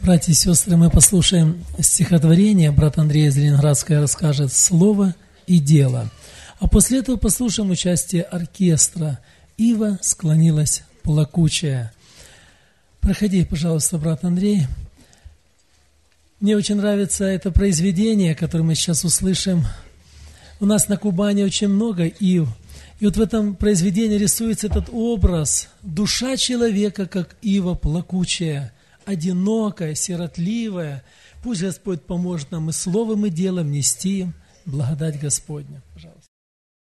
Братья и сестры, мы послушаем стихотворение. Брат Андрей из Ленинградска расскажет «Слово и дело». А после этого послушаем участие оркестра «Ива склонилась плакучая». Проходи, пожалуйста, брат Андрей. Мне очень нравится это произведение, которое мы сейчас услышим. У нас на Кубани очень много ив. И вот в этом произведении рисуется этот образ. Душа человека, как ива плакучая, одинокая, сиротливая. Пусть Господь поможет нам и словом, и делом нести им благодать Господня. Пожалуйста.